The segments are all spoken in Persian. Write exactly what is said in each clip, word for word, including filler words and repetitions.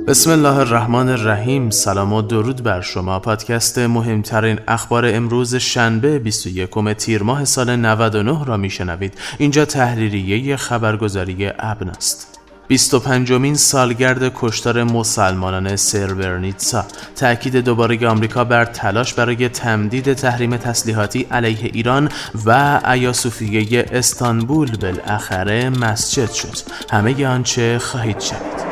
بسم الله الرحمن الرحیم. سلام و درود بر شما. پادکست مهمترین اخبار امروز شنبه بیست و یکم تیر ماه سال نود و نه را میشنوید. اینجا تحریریه خبرگزاری ابن است. بیست و پنجمین سالگرد کشتار مسلمانان سربرنیتسا. تأکید دوباره آمریکا بر تلاش برای تمدید تحریم تسلیحاتی علیه ایران و ایاصوفیه استانبول بالاخره مسجد شد. همه آنچه خواهید شنید.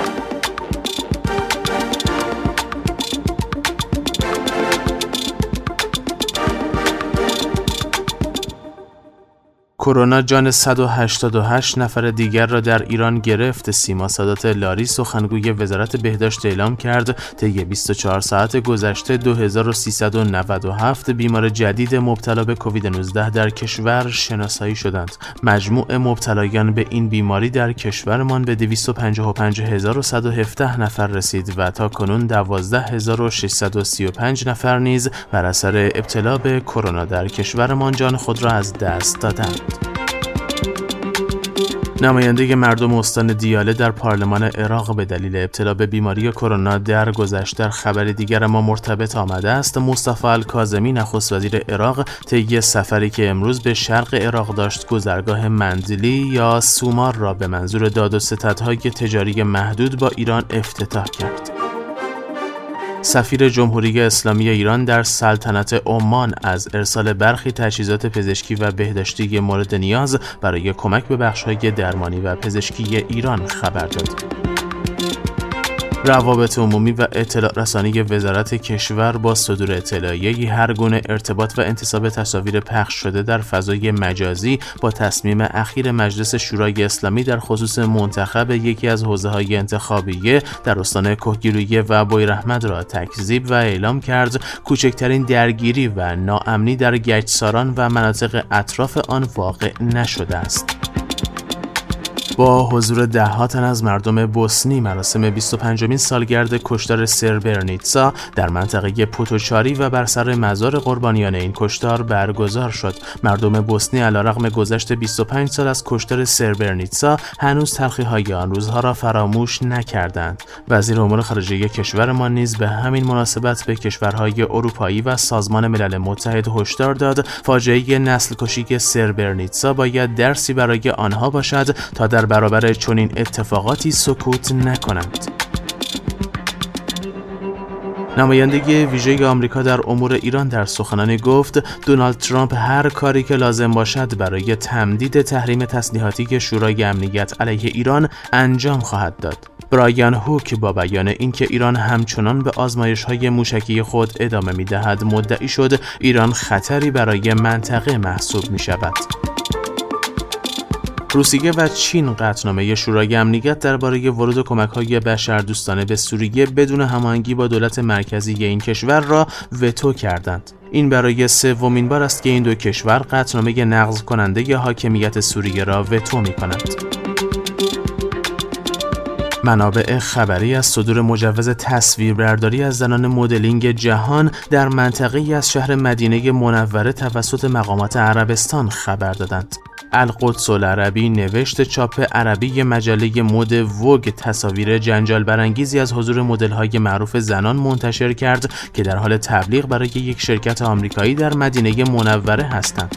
کرونا جان صد و هشتاد و هشت نفر دیگر را در ایران گرفت. سیما سادات لاری سخنگوی وزارت بهداشت اعلام کرد طی بیست و چهار ساعت گذشته دو هزار و سیصد و نود و هفت بیمار جدید مبتلا به کووید نوزده در کشور شناسایی شدند. مجموع مبتلایان به این بیماری در کشورمان به دویست و پنجاه و پنج هزار و صد و هفده نفر رسید و تا کنون دوازده هزار و ششصد و سی و پنج نفر نیز بر اثر ابتلا به کرونا در کشورمان جان خود را از دست دادند. نماینده مردم استان دیاله در پارلمان عراق به دلیل ابتلا به بیماری کرونا درگذشت. در خبر دیگر ما مرتبط آمده است مصطفی الکاظمی نخست وزیر عراق طی سفری که امروز به شرق عراق داشت گذرگاه منزلی یا سومار را به منظور داد و ستدهای تجاری محدود با ایران افتتاح کرد. سفیر جمهوری اسلامی ایران در سلطنت عمان از ارسال برخی تجهیزات پزشکی و بهداشتی مورد نیاز برای کمک به بخش‌های درمانی و پزشکی ایران خبر داد. روابط عمومی و اطلاع رسانی وزارت کشور با صدور اطلاعیه‌ای هر گونه ارتباط و انتساب تصاویر پخش شده در فضای مجازی با تصمیم اخیر مجلس شورای اسلامی در خصوص منتخب یکی از حوزه‌های انتخابیه در استان کهگیلویه و بویراحمد را تکذیب و اعلام کرد کوچکترین درگیری و ناامنی در گچساران و مناطق اطراف آن واقع نشده است. با حضور ده ها تن از مردم بوسنی مراسم بیست و پنجمین سالگرد کشتار سربرنیتسا در منطقه پوتوچاری و بر سر مزار قربانیان این کشتار برگزار شد. مردم بوسنی علیرغم گذشت بیست و پنج سال از کشتار سربرنیتسا هنوز تلخی‌های آن روزها را فراموش نکردند. وزیر امور خارجه کشورمان نیز به همین مناسبت به کشورهای اروپایی و سازمان ملل متحد هشدار داد فاجعه نسل کشی سربرنیتسا باید درسی برای آنها باشد تا در برابر چنین اتفاقاتی سکوت نکنند. نماینده ویژه آمریکا در امور ایران در سخنانی گفت دونالد ترامپ هر کاری که لازم باشد برای تمدید تحریم تسلیحاتی شورای امنیت علیه ایران انجام خواهد داد. برایان هوک با بیان اینکه ایران همچنان به آزمایش‌های موشکی خود ادامه می‌دهد مدعی شد ایران خطری برای منطقه محسوب می‌شود. روسیه و چین قطعنامه شورای امنیت درباره ورود کمک‌های بشردوستانه به سوریه بدون هماهنگی با دولت مرکزی این کشور را وتو کردند. این برای سومین بار است که این دو کشور قطعنامه نقض کننده حاکمیت سوریه را وتو می‌کنند. منابع خبری از صدور مجوز تصویربرداری از زنان مدلینگ جهان در منطقه‌ای از شهر مدینه منوره توسط مقامات عربستان خبر دادند. القدس العربی نوشت چاپ عربی مجله مد وگ تصاویر جنجال برانگیزی از حضور مدل‌های معروف زنان منتشر کرد که در حال تبلیغ برای یک شرکت آمریکایی در مدینه منوره هستند.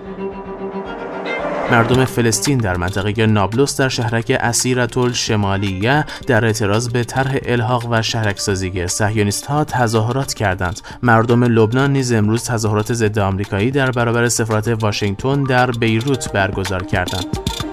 مردم فلسطین در منطقه نابلس در شهرک اسیرةالشمالیه در اعتراض به طرح الحاق و شهرک‌سازی صهیونیست‌ها تظاهرات کردند. مردم لبنان نیز امروز تظاهرات ضد آمریکایی در برابر سفارت واشنگتن در بیروت برگزار کردند.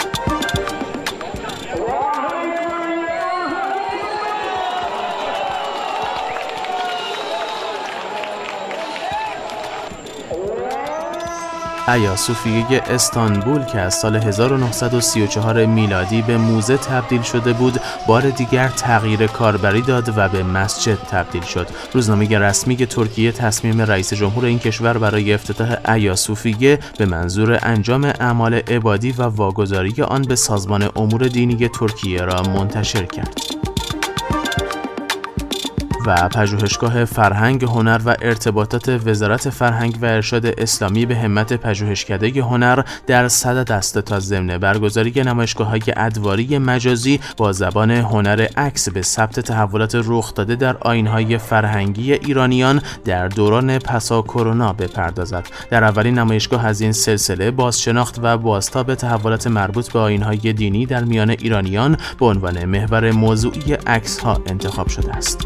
ایاصوفیه استانبول که از سال هزار و نهصد و سی و چهار میلادی به موزه تبدیل شده بود، بار دیگر تغییر کاربری داد و به مسجد تبدیل شد. روزنامه رسمی ترکیه تصمیم رئیس جمهور این کشور برای افتتاح ایاصوفیه به منظور انجام اعمال عبادی و واگذاری آن به سازمان امور دینی ترکیه را منتشر کرد. و پژوهشگاه فرهنگ، هنر و ارتباطات وزارت فرهنگ و ارشاد اسلامی به همت پژوهشکده هنر در صدد است تا ضمن برگزاری نمایشگاه‌های ادواری مجازی با زبان هنر عکس به ثبت تحولات رخ داده در آیین‌های فرهنگی ایرانیان در دوران پسا کرونا بپردازد. در اولین نمایشگاه از این سلسله بازشناخت و بازتاب تحولات مربوط به آیین‌های دینی در میان ایرانیان به عنوان محور موضوعی عکس‌ها انتخاب شده است.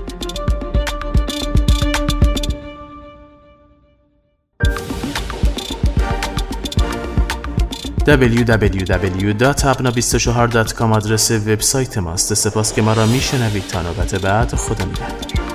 دبلیو دبلیو دبلیو دات ابنا بیست و چهار دات کام آدرس وبسایت ماست. سپاس که ما را میشنوید. تا نوبت بعد، خدا نگهدار.